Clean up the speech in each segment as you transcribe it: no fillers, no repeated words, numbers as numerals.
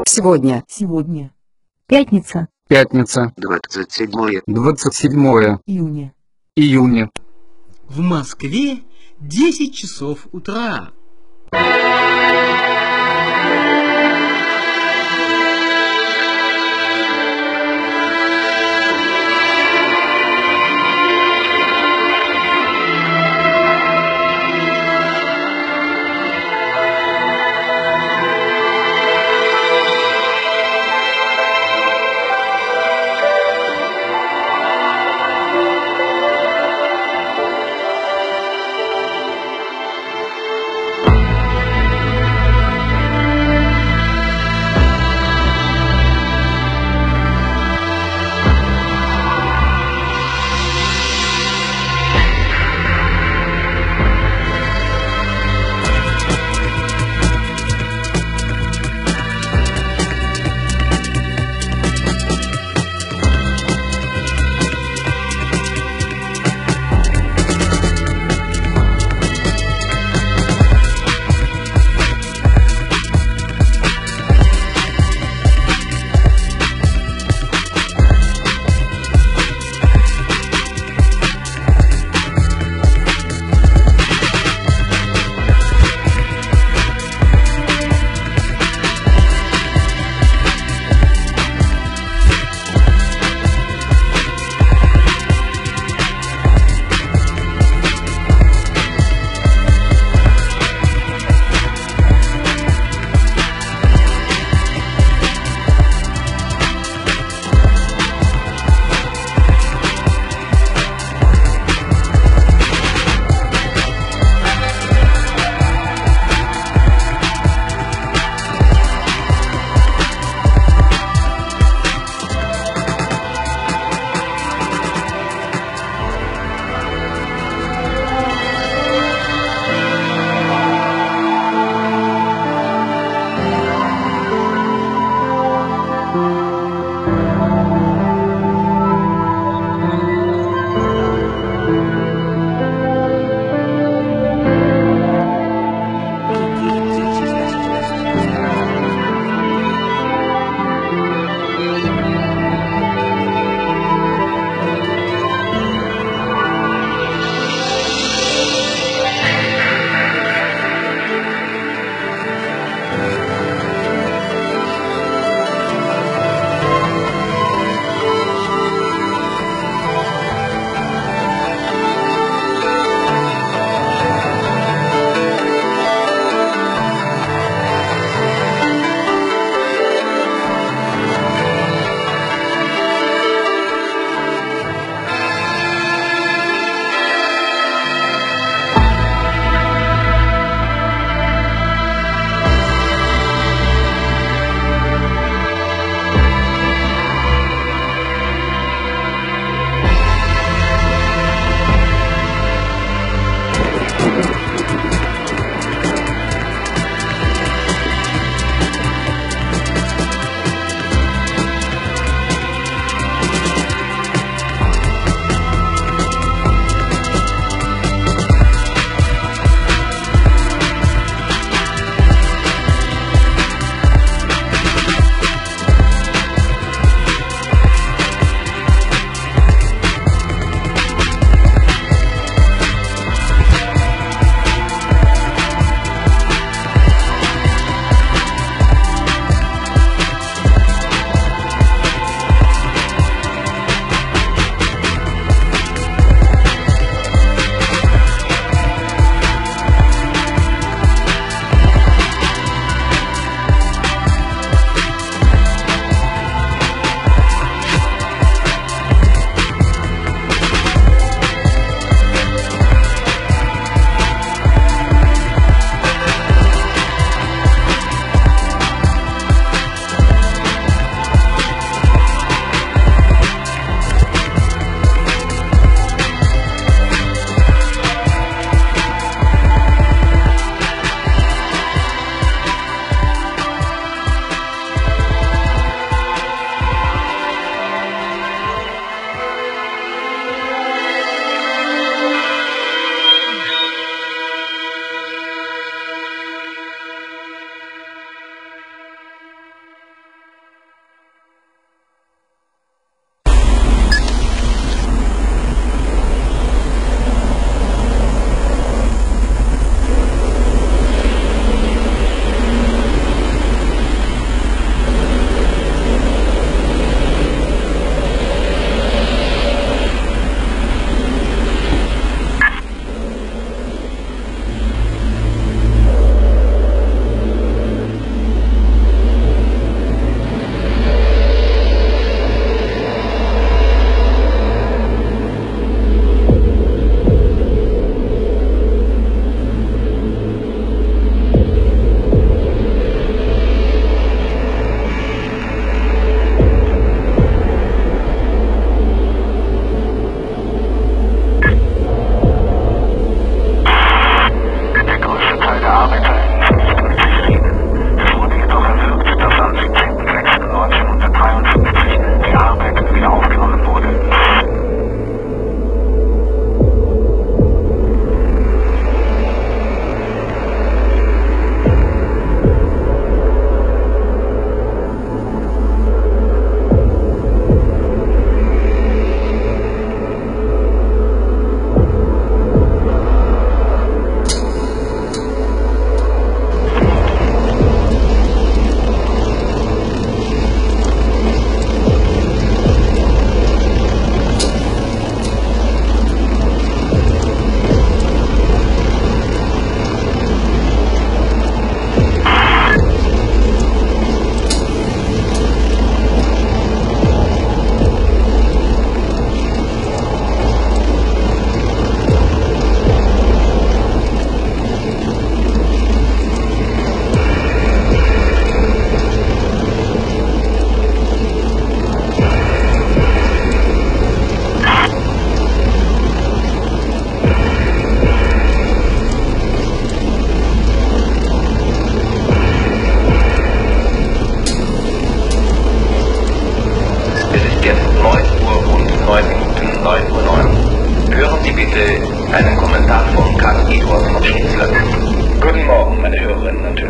Сегодня. Пятница. 27 июня. В Москве 10 часов утра.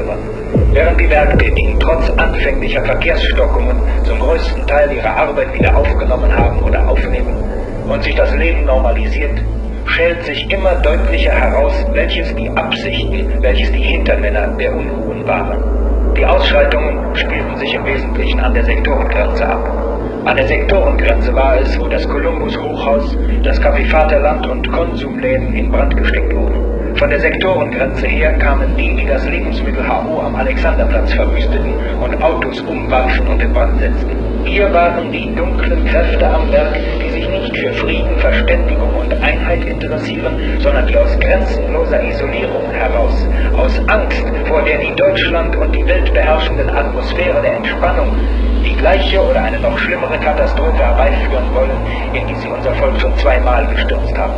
Tagsüber. Während die Werktätigen trotz anfänglicher Verkehrsstockungen zum größten Teil ihre Arbeit wieder aufgenommen haben oder aufnehmen und sich das Leben normalisiert, schält sich immer deutlicher heraus, welches die Absichten, welches die Hintermänner der Unruhen waren. Die Ausschreitungen spielten sich im Wesentlichen an der Sektorengrenze ab. An der Sektorengrenze war es, wo das Columbus-Hochhaus, das Café Vaterland und Konsumläden in Brand gesteckt wurden. Von der Sektorengrenze her kamen die das Lebensmittel HO am Alexanderplatz verwüsteten und Autos umwarfen und in Brand setzten. Hier waren die dunklen Kräfte am Werk, die sich nicht für Frieden, Verständigung und Einheit interessieren, sondern die aus grenzenloser Isolierung heraus, aus Angst vor der die Deutschland und die Welt beherrschenden Atmosphäre der Entspannung, die gleiche oder eine noch schlimmere Katastrophe herbeiführen wollen, in die sie unser Volk schon zweimal gestürzt haben.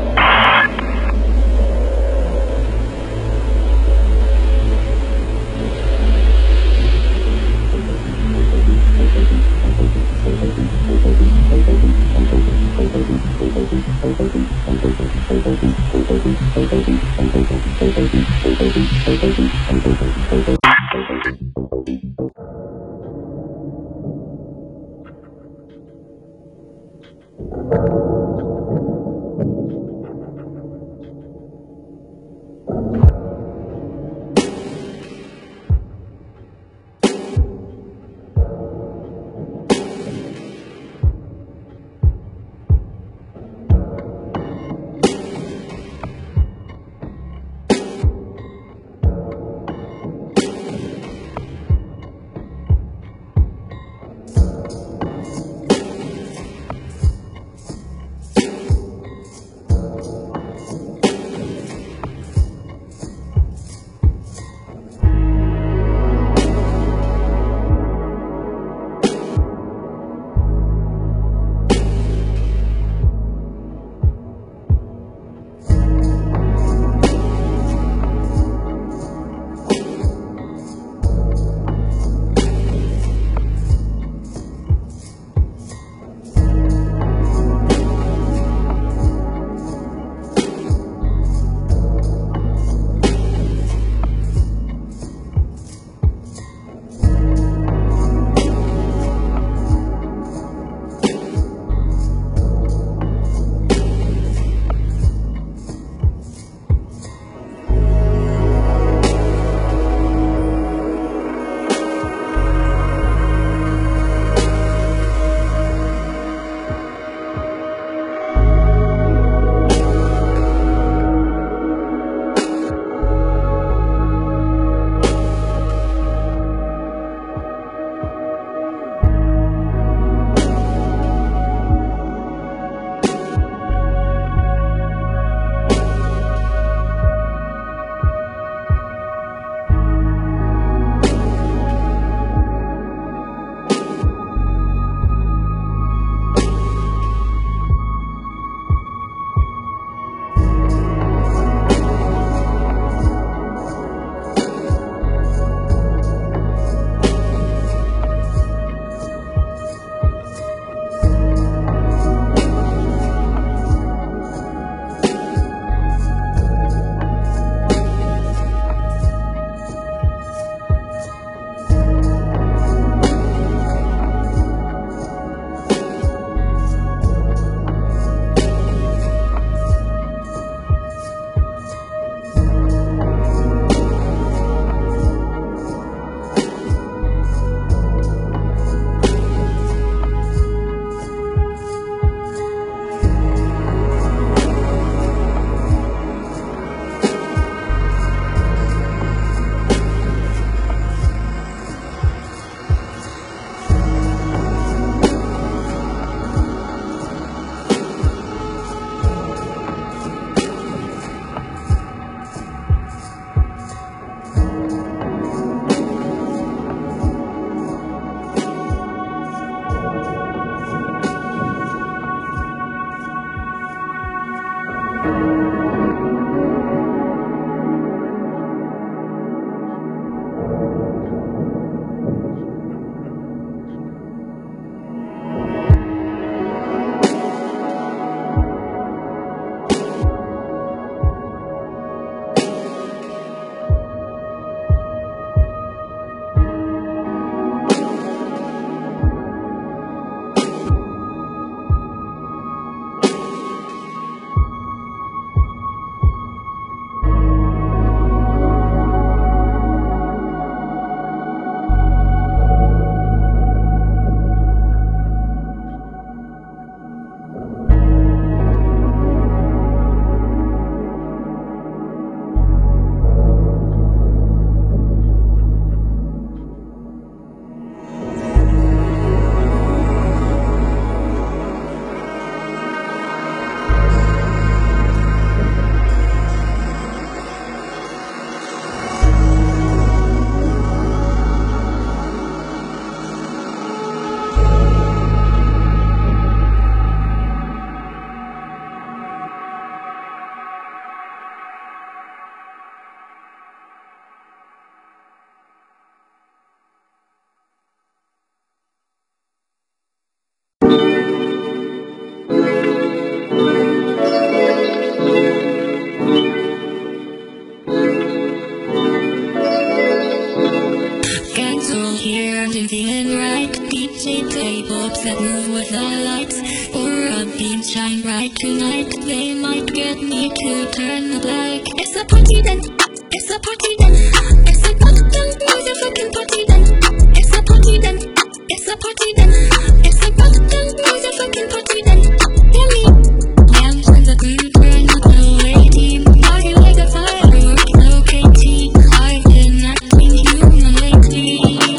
Cancel here, I'm feeling right. DJ play pops that move with the lights. Aura beams shine bright tonight. They might get me to turn the black. It's a party then. It's a party then. It's a motherfucking party then. It's a party then. It's a party then. It's a motherfucking party then. Hear me? Lamps in the green turn up the lady. Party like a firework, locating. I've been acting human lately.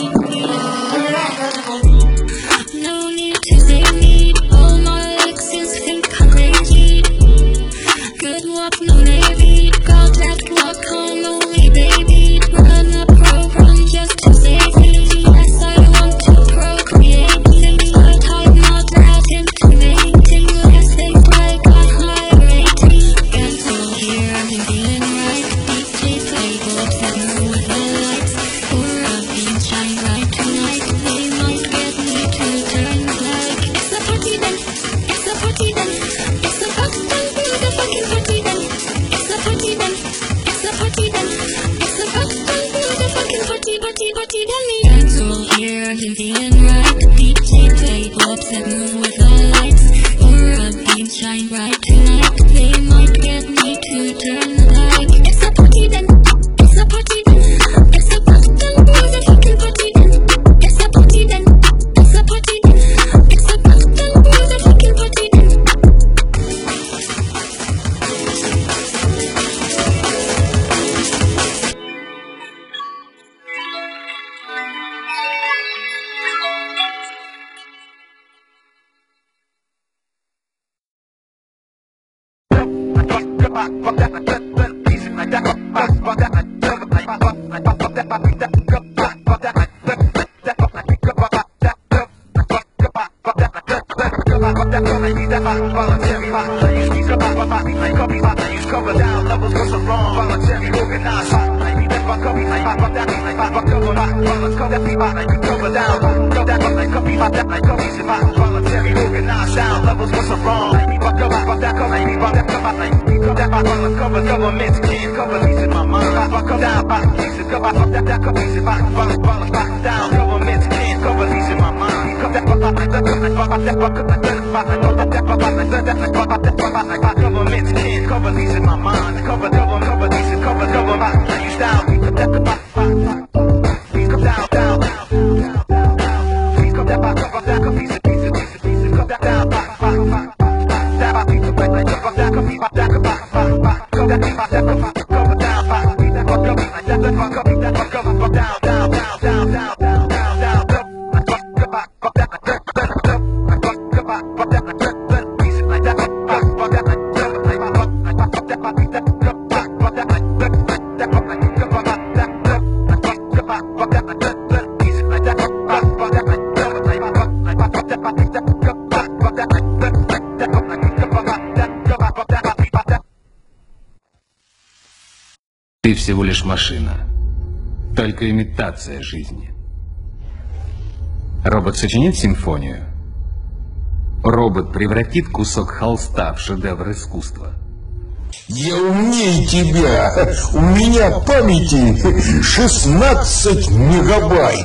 No need to say me. All my exes think I'm crazy. Good walk, no navy. Got that walk on only baby. Run a program just to save me. Yes, I want to procreate things, but I'm not that intimating. Yes, they break a high rating. Cancel here, I'm feeling right. DJ play pops that move with the lights. Aura beams shine bright tonight. They might get me to turn black. It's a party then. It's a party then. It's a motherfucking party then. It's a party then. It's a party then. It's a motherfucking party then me. Cancel here, I'm feeling right. DJ play pops that move with the lights. Aura beams shine bright tonight. They might get me to turn the light. It's a party then. It's a party then. It's a motherfucking party then. It's a party then. It's a party then. It's a motherfucking party then. Governments can't cover these in my mind. If I come down by pieces, that copies if I down. Governments can't cover these in my mind. Governments can't cover these in my mind. Cover these and cover my style. Please come down, down. Please come down, cover pieces, come down, Ты всего лишь машина, только имитация жизни. Робот сочинит симфонию. Робот превратит кусок холста в шедевр искусства. Я умнее тебя. У меня памяти 16 мегабайт.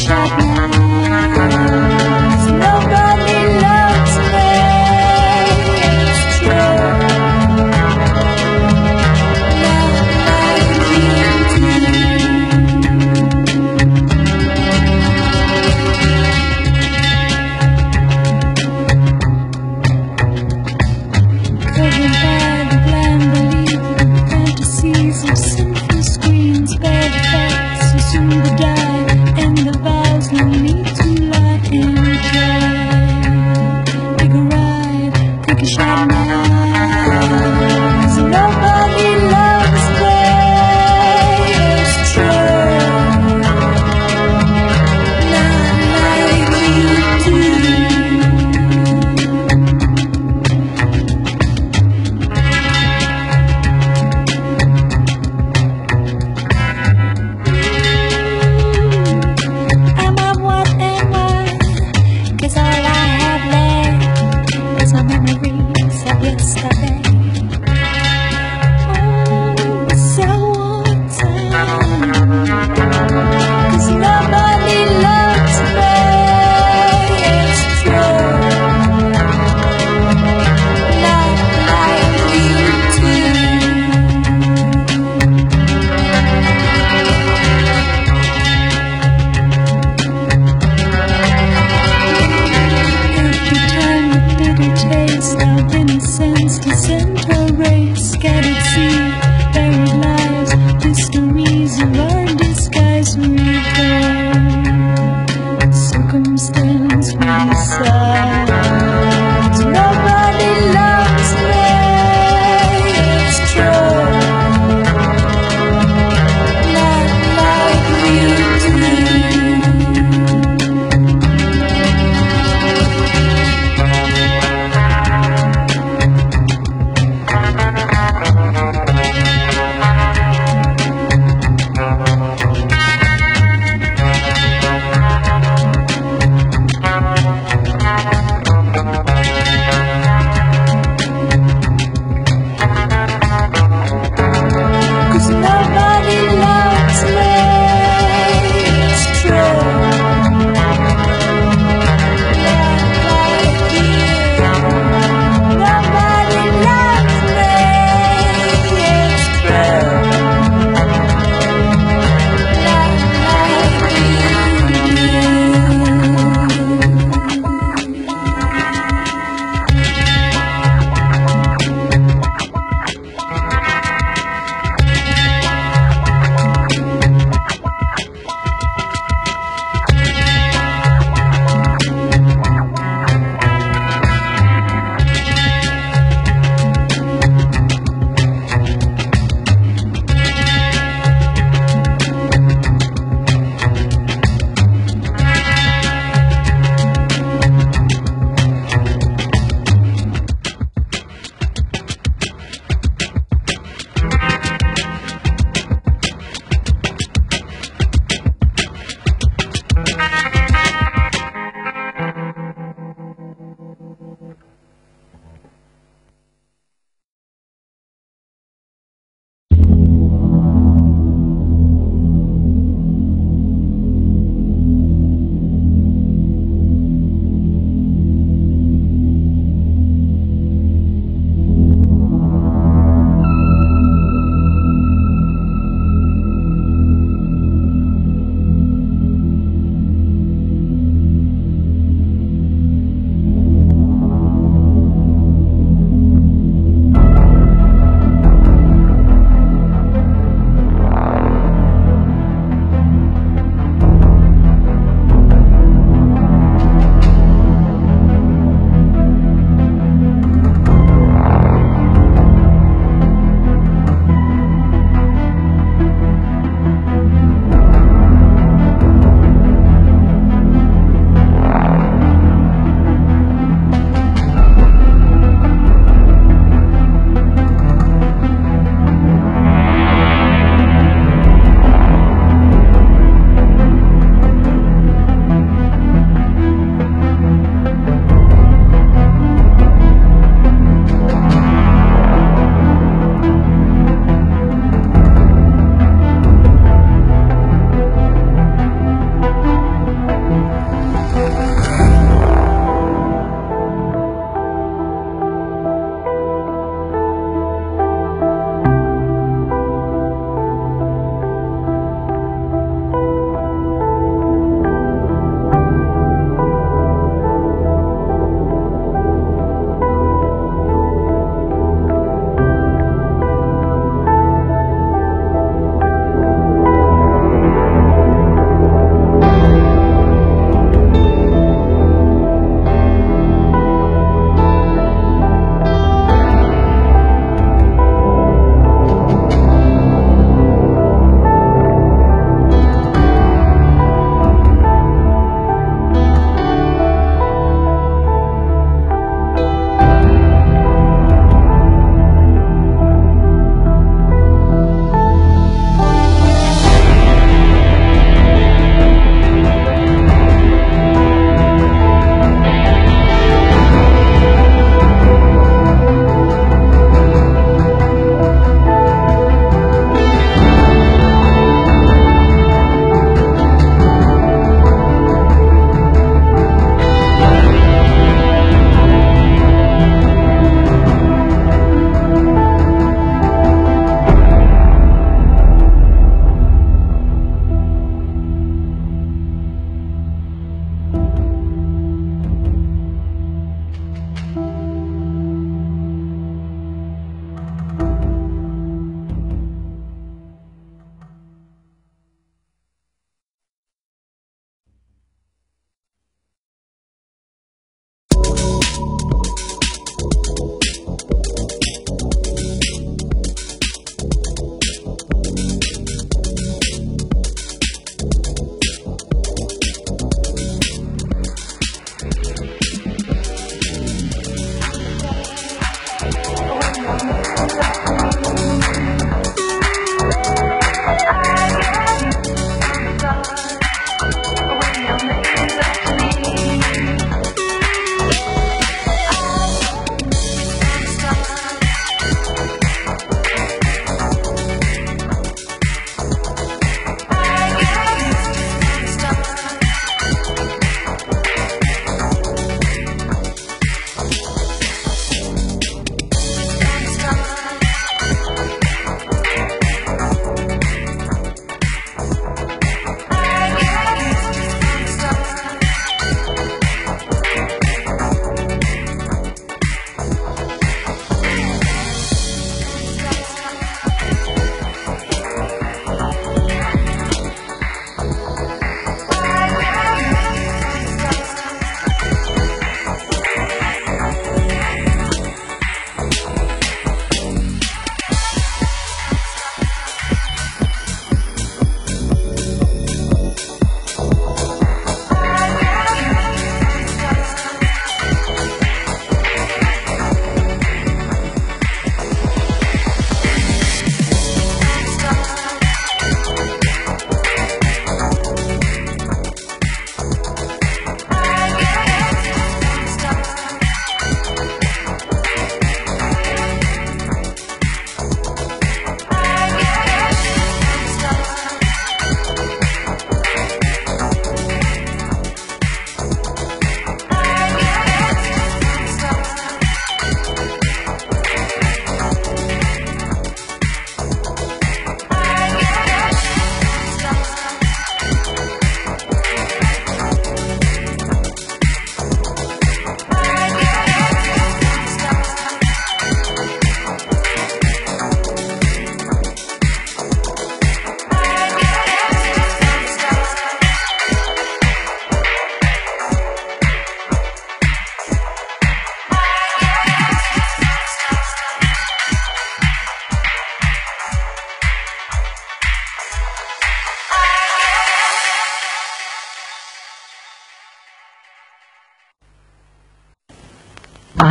shot now. 'Cause nobody loves me. It's true. Not like you do. Covered by the blind belief and fantasies of sinful screens, bear the facts and soon to die, and the vows no need to lie and cry. Take a ride, take a shot now. 'Cause nobody loves me. It's true. Not like you do.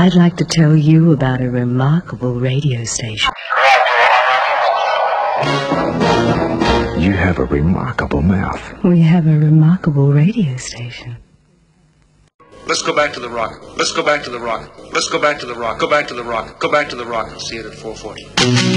I'd like to tell you about a remarkable radio station. You have a remarkable mouth. We have a remarkable radio station. Let's go back to the rock. Let's go back to the rock. Let's go back to the rock. Go back to the rock. Go back to the rock. See it at 440.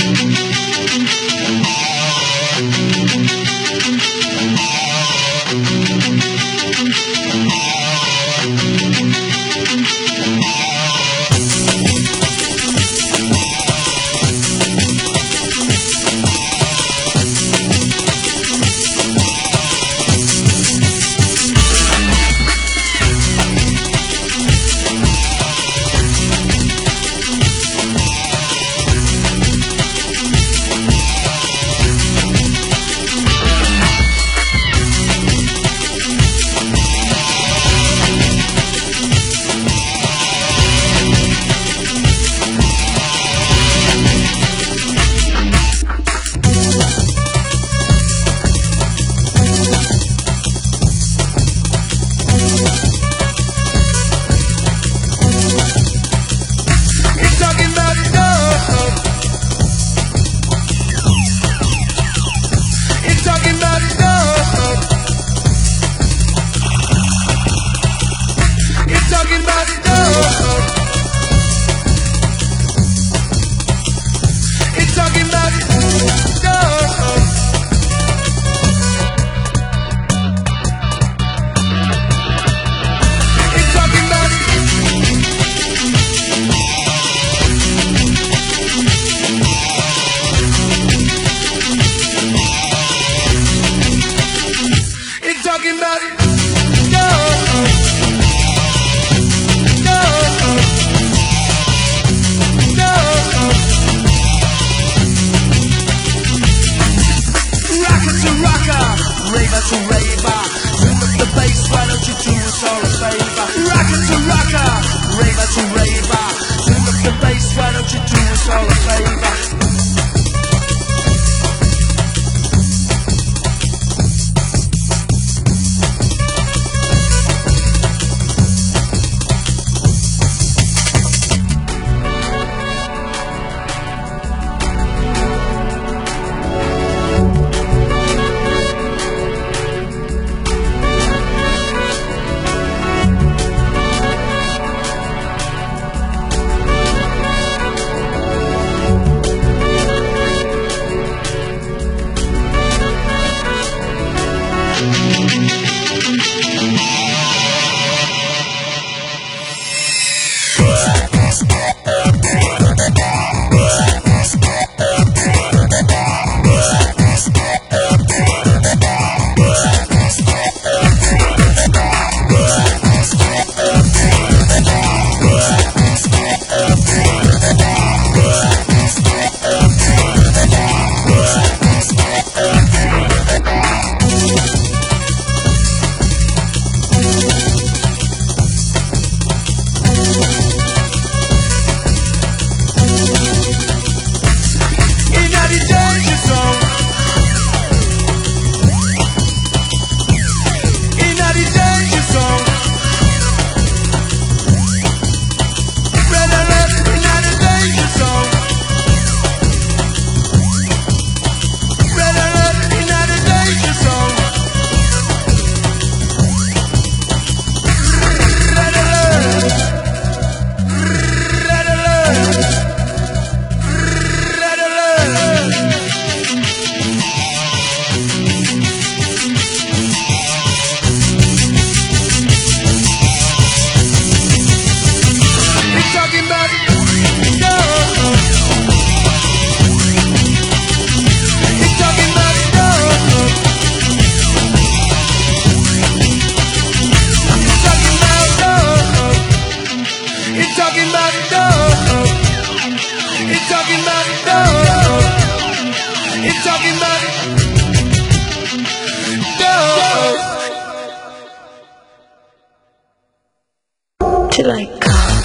Till I come.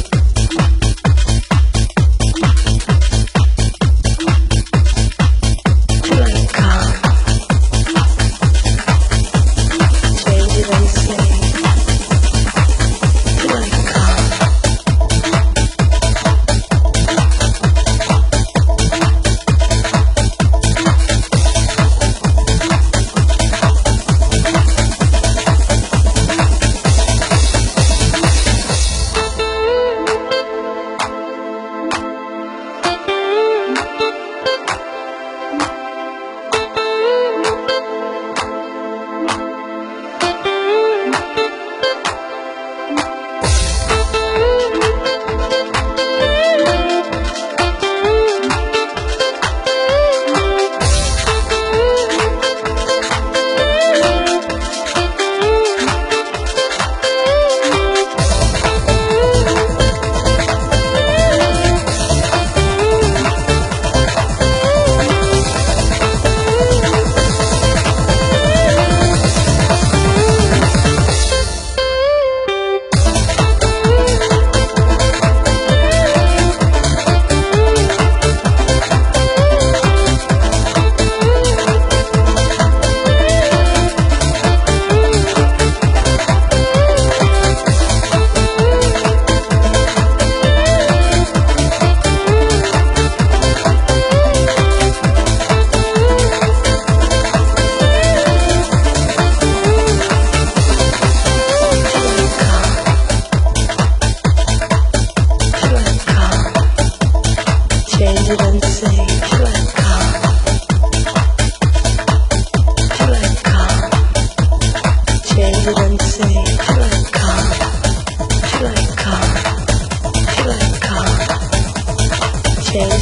Till I come. Change it and say. Till I come.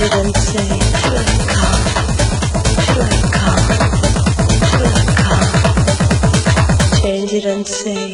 Change it and say, feel like calm, feel like calm, feel like calm. Change it and say.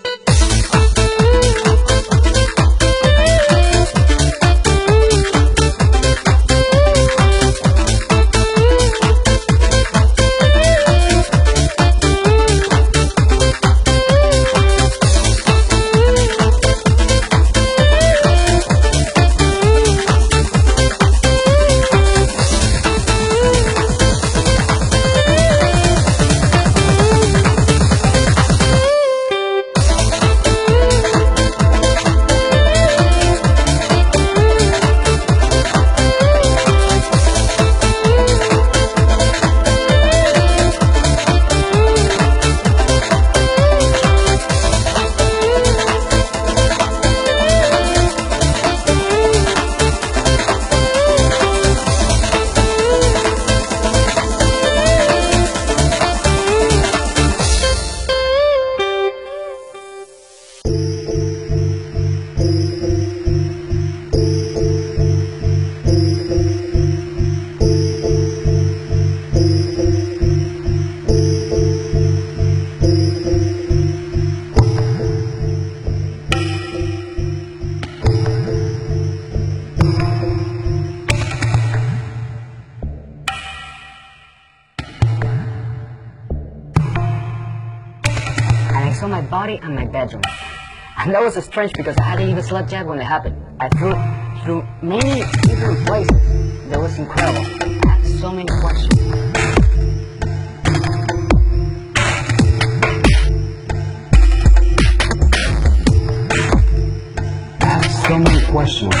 saw my body in my bedroom. And that was strange because I hadn't even slept yet when it happened. I flew through many different places. That was incredible. I had so many questions. I had so many questions.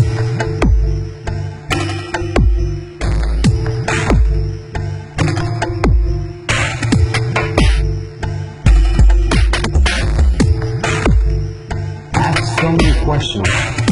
Questions.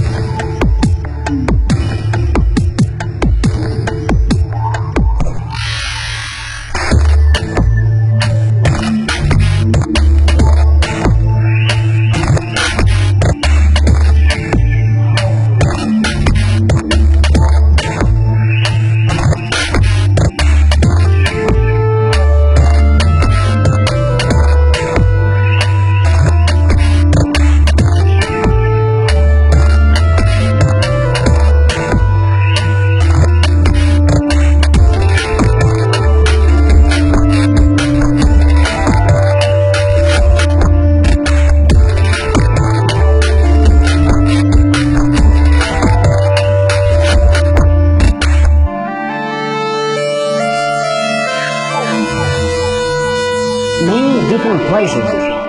Many different places.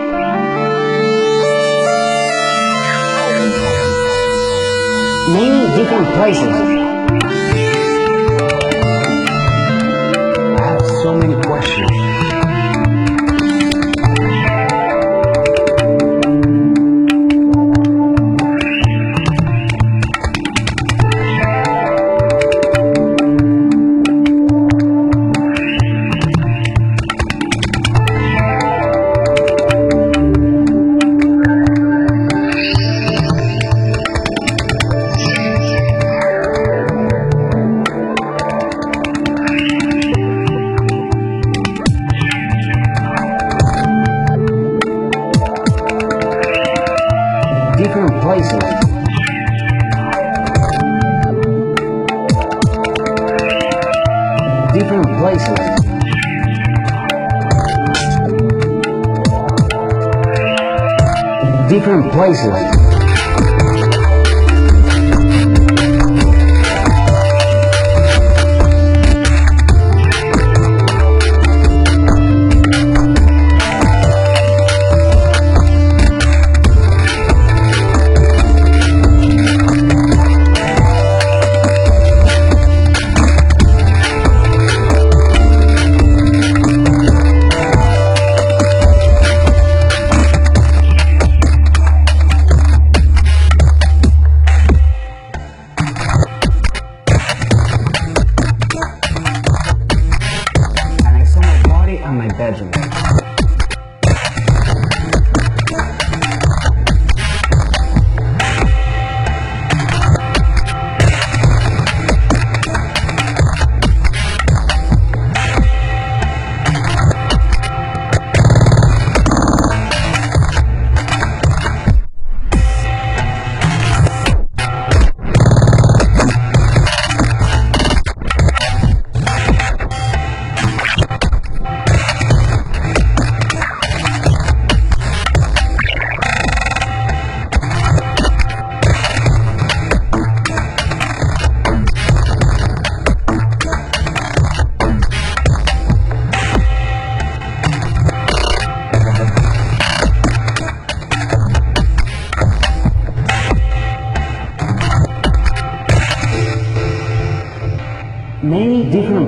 Many different places. I have so many questions. Different places. Different places. Different places.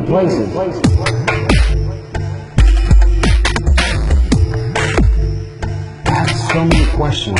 different places. I have so many questions.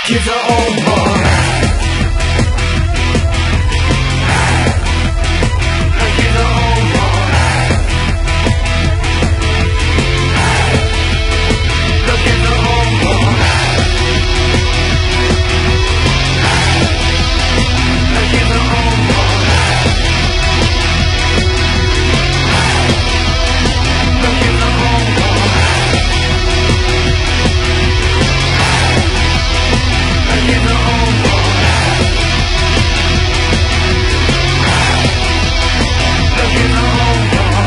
Kids are all born. Kids are all born. The kids are all born. The kids are all born. The kids are all born. The kids are all born. The kids are all born.